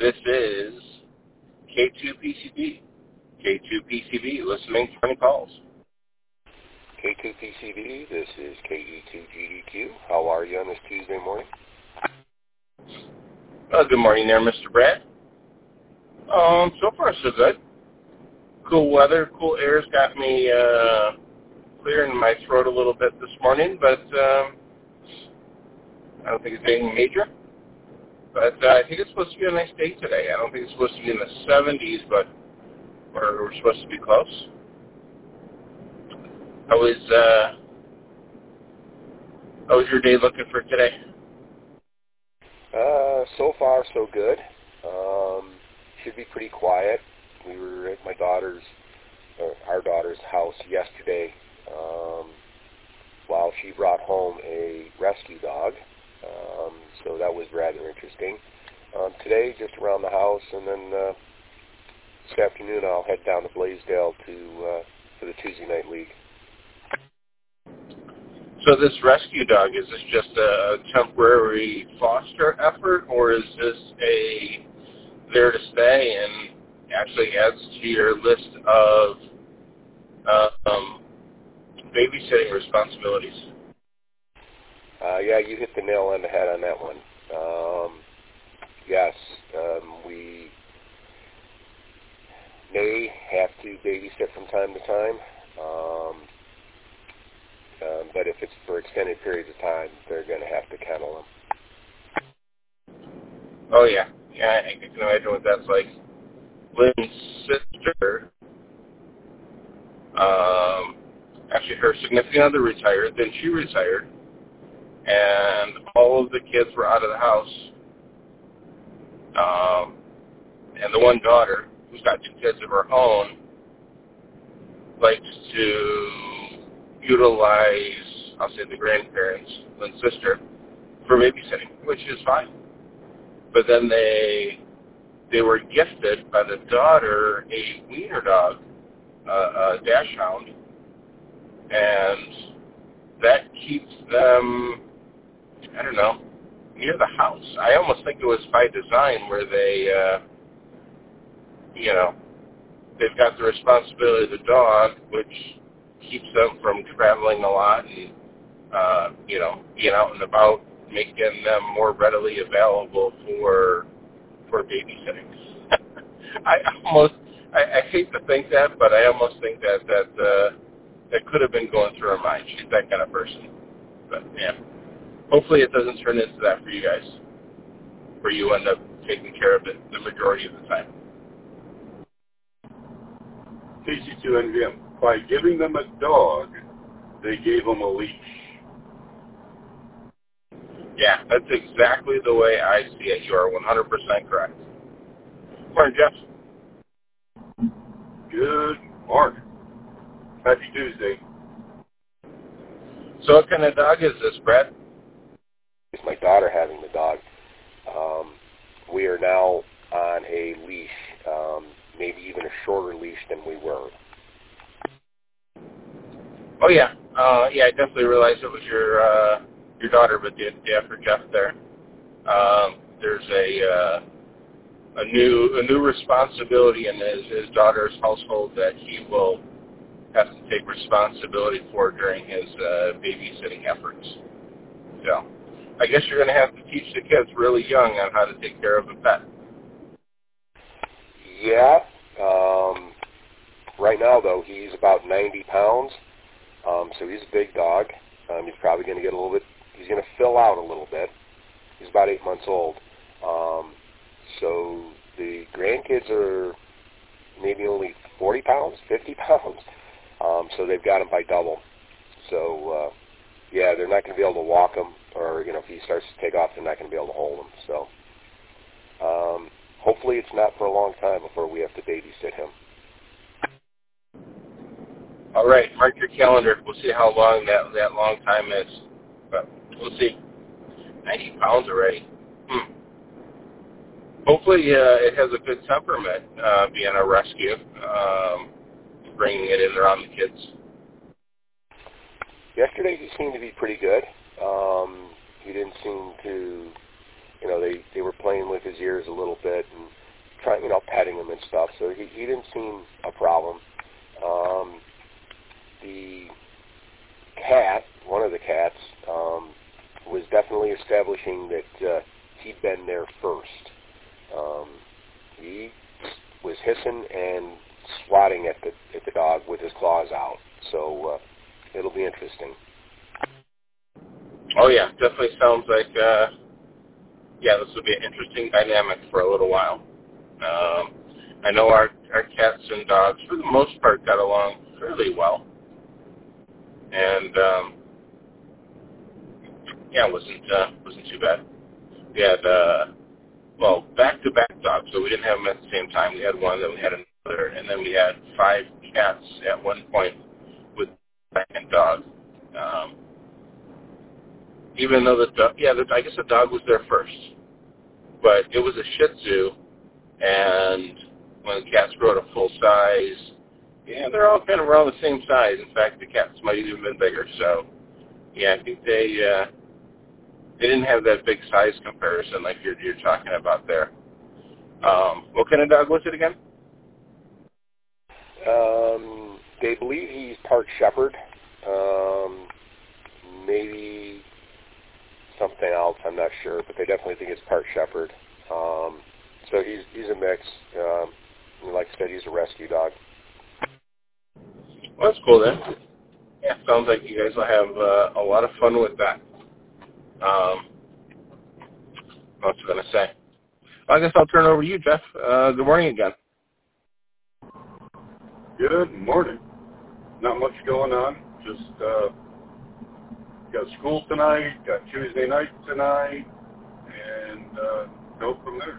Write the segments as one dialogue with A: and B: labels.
A: This is K2PCB. K2PCB, listening for any calls.
B: K2PCB, this is KE2GDQ. How are you on this Tuesday morning?
A: Well, good morning there, Mr. Brad. So far so good. Cool weather, cool air's got me clearing my throat a little bit this morning, but I don't think it's anything major. But I think it's supposed to be a nice day today. I don't think it's supposed to be in the 70s, but we're supposed to be close. How was your day looking for today?
B: So far, so good. Should be pretty quiet. We were at our daughter's house yesterday while she brought home a rescue dog. So that was rather interesting. Today, just around the house, and then this afternoon I'll head down to Blaisdell for the Tuesday Night League.
A: So this rescue dog, is this just a temporary foster effort, or is this there to stay and actually adds to your list of babysitting responsibilities?
B: Yeah, you hit the nail on the head on that one. Yes, we may have to babysit from time to time, but if it's for extended periods of time, they're going to have to kennel them.
A: Oh, yeah. Yeah, I can imagine what that's like. Lynn's sister, actually her significant other retired, then she retired, and all of the kids were out of the house. And the one daughter, who's got two kids of her own, likes to utilize, I'll say the grandparents, Lynn's sister, for babysitting, which is fine. But then they were gifted by the daughter a wiener dog, a dachshund, and that keeps them, I don't know, near the house. I almost think it was by design where they, they've got the responsibility of the dog, which keeps them from traveling a lot and, being out and about, making them more readily available for babysitting. I hate to think that, but I almost think that could have been going through her mind. She's that kind of person. But, yeah. Hopefully it doesn't turn into that for you guys, where you end up taking care of it the majority of the time.
C: KC2NVM, by giving them a dog, they gave them a leash.
A: Yeah, that's exactly the way I see it. You are 100% correct. Morning, Jeff.
C: Good morning. Happy Tuesday.
A: So what kind of dog is this, Brad?
B: It's my daughter having the dog. We are now on a leash, maybe even a shorter leash than we were.
A: Oh, yeah. I definitely realized it was your daughter, but yeah, for Jeff there. There's a new responsibility in his daughter's household that he will have to take responsibility for during his babysitting efforts. So I guess you're going to have to teach the kids really young on how to take care of a pet.
B: Yeah. Right now, though, he's about 90 pounds, so he's a big dog. He's probably going to get he's going to fill out a little bit. He's about 8 months old. So the grandkids are maybe only 40 pounds, 50 pounds. So they've got him by double. So, they're not going to be able to walk him, or, if he starts to take off, they're not going to be able to hold him. So hopefully it's not for a long time before we have to babysit him.
A: All right, mark your calendar. We'll see how long that long time is. But we'll see. 90 pounds already. Hopefully it has a good temperament, being a rescue, bringing it in around the kids.
B: Yesterday he seemed to be pretty good. He didn't seem to they were playing with his ears a little bit and trying, petting him and stuff. So he didn't seem a problem. The cat, one of the cats, was definitely establishing that he'd been there first. He was hissing and swatting at the dog with his claws out. So it'll be interesting.
A: Oh yeah, definitely sounds like this will be an interesting dynamic for a little while. I know our cats and dogs, for the most part, got along fairly well, and it wasn't too bad. We had back-to-back dogs, so we didn't have them at the same time. We had one, then we had another, and then we had 5 cats at one point with the second dog. Even though I guess the dog was there first, but it was a Shih Tzu, and when the cats grow to full size, they're all kind of around the same size. In fact, the cats might have even been bigger. So, I think they didn't have that big size comparison like you're talking about there. What kind of dog was it again?
B: They believe he's part Shepherd, maybe something else. I'm not sure, but they definitely think it's part Shepherd. So he's a mix. Like I said, he's a rescue dog.
A: Well, that's cool then. Yeah, sounds like you guys will have a lot of fun with that. What was I going to say? Well, I guess I'll turn it over to you, Jeff. Good morning again.
C: Good morning. Not much going on. Just got school tonight, got Tuesday night tonight, and go from there.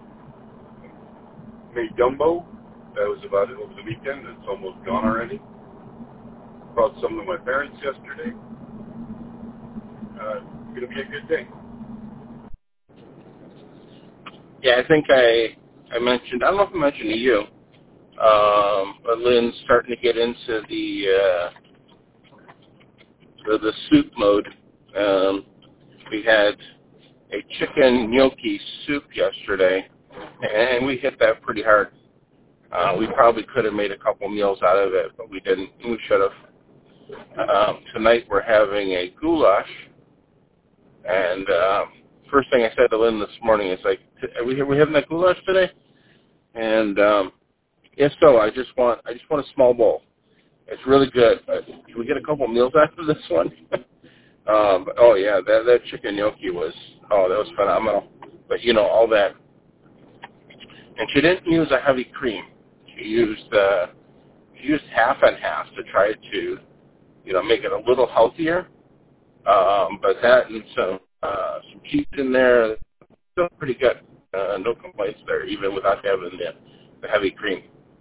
C: Made gumbo. That was about it over the weekend. It's almost gone already. Brought some to my parents yesterday. Going to be a good day.
A: Yeah, I think I mentioned, I don't know if I mentioned to you, but Lynn's starting to get into the soup mode. We had a chicken gnocchi soup yesterday, and we hit that pretty hard. We probably could have made a couple meals out of it, but we didn't. We should have. Tonight we're having a goulash, and first thing I said to Lynn this morning is like, "Are we having that goulash today?" And if so, I just want a small bowl. It's really good, but can we get a couple meals after this one? That chicken gnocchi that was phenomenal. But all that, and she didn't use a heavy cream. She used half and half to try to make it a little healthier. But that and some cheese in there, still pretty good. No complaints there, even without having the heavy cream.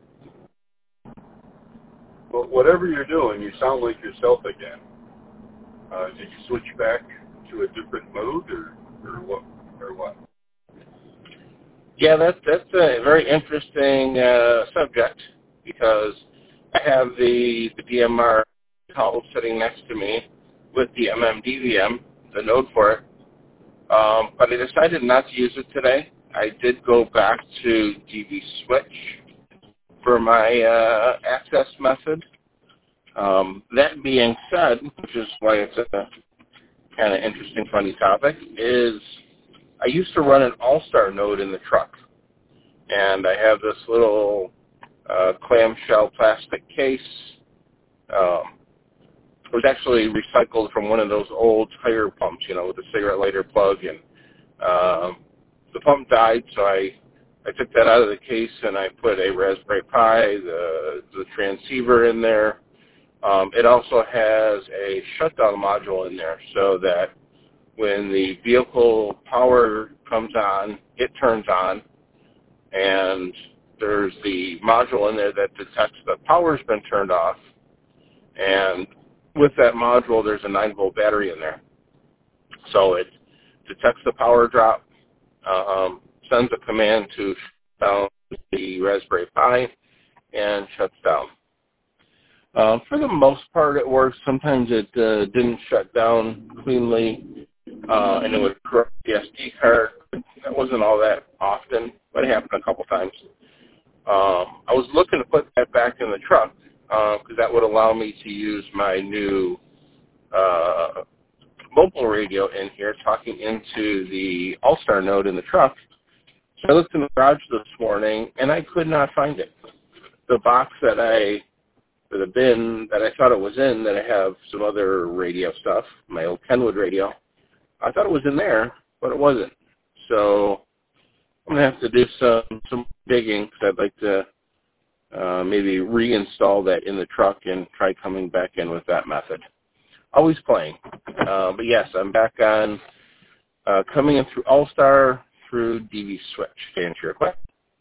C: Well, whatever you're doing, you sound like yourself again. Did you switch back to a different mode, or what?
A: Yeah, that's a very interesting subject, because I have the DMR sitting next to me with the MMDVM, the node for it, but I decided not to use it today. I did go back to DV Switch for my access method. That being said, which is why it's a kind of interesting, funny topic, is I used to run an All-Star node in the truck, and I have this little clamshell plastic case. It was actually recycled from one of those old tire pumps, with a cigarette lighter plug, and the pump died, so I took that out of the case and I put a Raspberry Pi, the transceiver in there. It also has a shutdown module in there, so that when the vehicle power comes on, it turns on, and there's the module in there that detects the power's been turned off, and with that module, there's a 9-volt battery in there. So it detects the power drop, sends a command to shut down the Raspberry Pi, and shuts down. For the most part, it works. Sometimes it didn't shut down cleanly, and it would corrupt the SD card, That wasn't all that often, but it happened a couple times. I was looking to put that back in the truck because that would allow me to use my new mobile radio in here, talking into the All-Star node in the truck. So I looked in the garage this morning, and I could not find it. The box that or the bin that I thought it was in, that I have some other radio stuff, my old Kenwood radio, I thought it was in there, but it wasn't. So I'm going to have to do some digging because I'd like to maybe reinstall that in the truck and try coming back in with that method. Always playing. But yes, I'm back on coming in through All-Star through DV Switch to answer your question.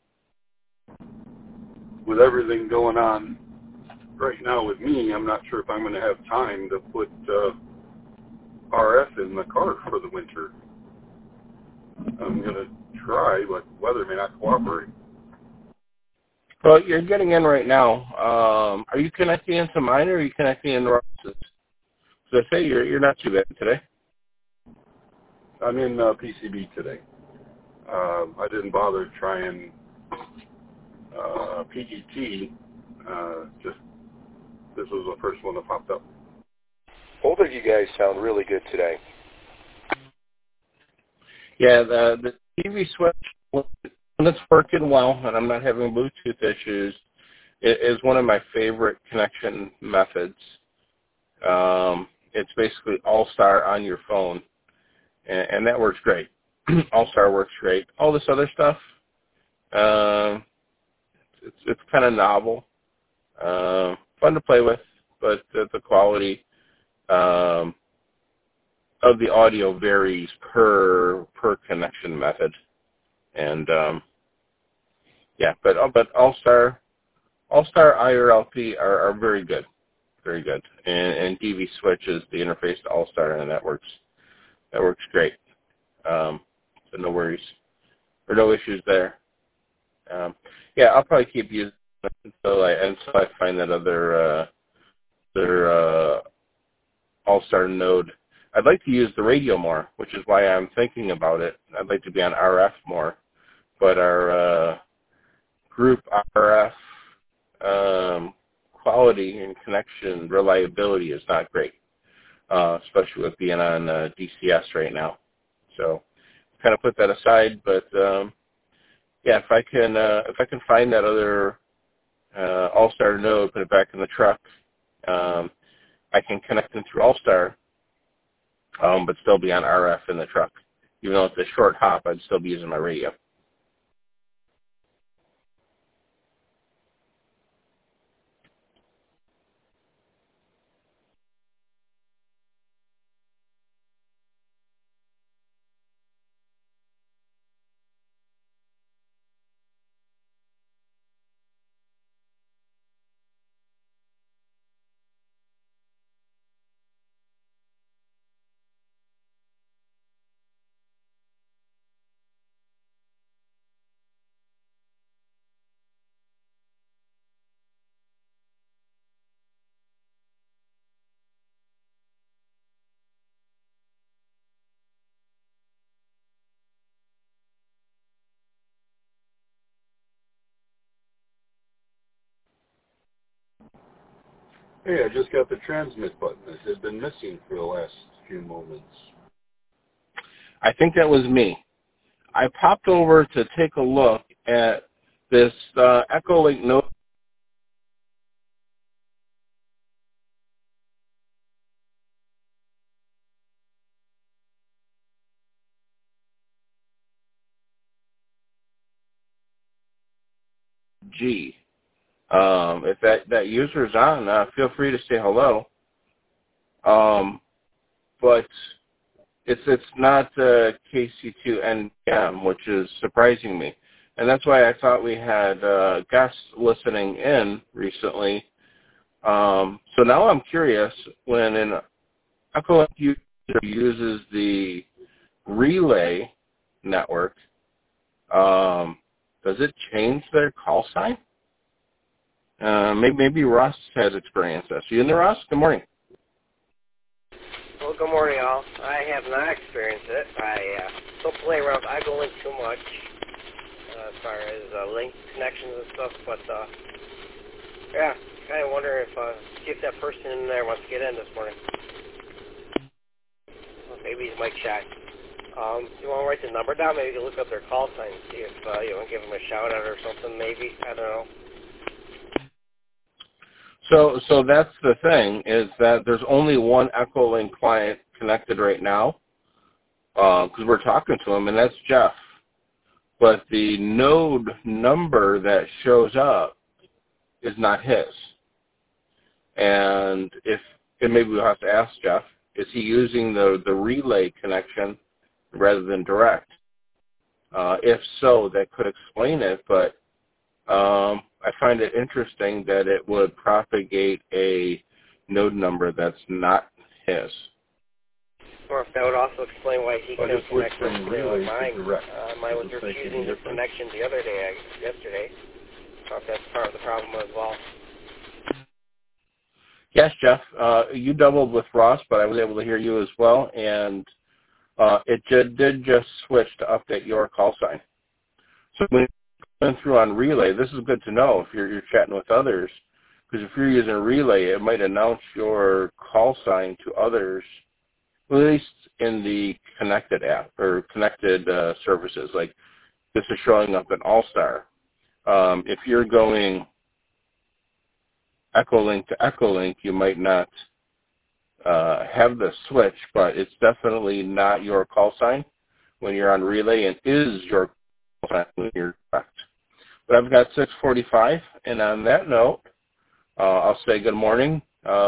C: With everything going on right now with me, I'm not sure if I'm going to have time to put RF in the car for the winter. I'm going to try, but weather may not cooperate.
A: Well, you're getting in right now. Are you connecting into mine, or are you connecting into Ross's? So I say you're not too bad today.
C: I'm in PCB today. I didn't bother trying PET. Just this was the first one that popped up.
B: Both of you guys sound really good today.
A: Yeah, the TV switch, when it's working well and I'm not having Bluetooth issues, it is one of my favorite connection methods. It's basically All-Star on your phone, and that works great. All-Star works great. All this other stuff, it's kind of novel, fun to play with, but the quality of the audio varies per connection method, and but All-Star IRLP are very good, very good, and DV Switch is the interface to All-Star, and that works great. So no worries or no issues there. I'll probably keep using it until I find that other All-Star node. I'd like to use the radio more, which is why I'm thinking about it. I'd like to be on RF more, but our group RF quality and connection reliability is not great, especially with being on DCS right now. So kind of put that aside, but if I can find that other All-Star node, put it back in the truck, I can connect them through All-Star, but still be on RF in the truck. Even though it's a short hop, I'd still be using my radio.
C: Hey, I just got the transmit button. It had been missing for the last few moments.
A: I think that was me. I popped over to take a look at this Echolink Node. G. If that user is on, feel free to say hello. But it's not KC2NPM, which is surprising me. And that's why I thought we had guests listening in recently. So now I'm curious, when an Echolink user uses the relay network, does it change their call sign? Maybe Russ has experienced this. You in there, Russ? Good morning.
D: Well, good morning, all. I have not experienced it. don't play around with Echolink too much as far as link connections and stuff, but yeah, kind of wonder if see if that person in there wants to get in this morning. Well, maybe he's Mike Shack. You want to write the number down? Maybe you can look up their call sign and see if you want to give them a shout out or something. Maybe, I don't know.
A: So that's the thing, is that there's only one Echolink client connected right now, because we're talking to him, and that's Jeff. But the node number that shows up is not his. And maybe we'll have to ask Jeff, is he using the relay connection rather than direct? If so, that could explain it, but I find it interesting that it would propagate a node number that's not his.
D: Or if that would also explain why he couldn't connect
C: from
D: with
C: relay
D: mine.
C: to direct.
D: Mine was refusing the connection the other day, yesterday. So if that's part of the problem as well.
A: Yes, Jeff. You doubled with Ross, but I was able to hear you as well, and it did just switch to update your call sign. So when you're going through on relay, this is good to know if you're chatting with others, because if you're using relay, it might announce your call sign to others, at least in the connected app or connected services. Like this is showing up in Allstar. If you're going Echolink to Echolink, you might not have the switch, but it's definitely not your call sign when you're on relay and is your call sign when you're direct. But I've got 6:45, and on that note, I'll say good morning.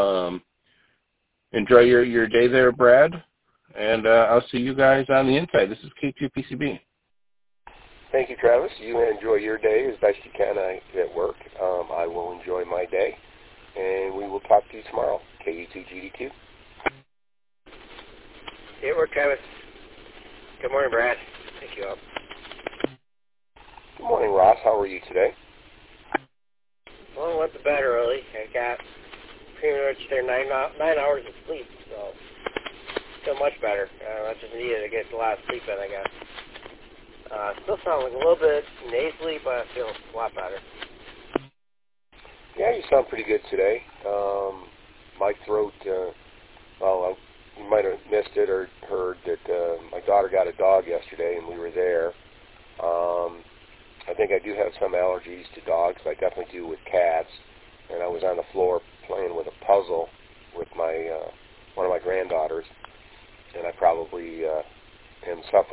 A: Enjoy your day there, Brad, and I'll see you guys on the inside. This is K2PCB.
B: Thank you, Travis. You enjoy your day as best you can at work. I will enjoy my day, and we will talk to you tomorrow. KE2GD2.
D: Hey, work, Travis. Good morning, Brad. Thank you up.
B: Good morning, Ross. How are you today?
D: Well, I went to bed early. I got pretty much there 9 hours of sleep, so feel much better. I just needed to get a lot of sleep in, I guess. Still sound like a little bit nasally, but I feel a lot better.
B: Yeah, you sound pretty good today. My throat, well, you might have missed it or heard that my daughter got a dog yesterday, and we were there. I think I do have some allergies to dogs. I definitely do with cats. And I was on the floor playing with a puzzle with my one of my granddaughters, and I probably am suffering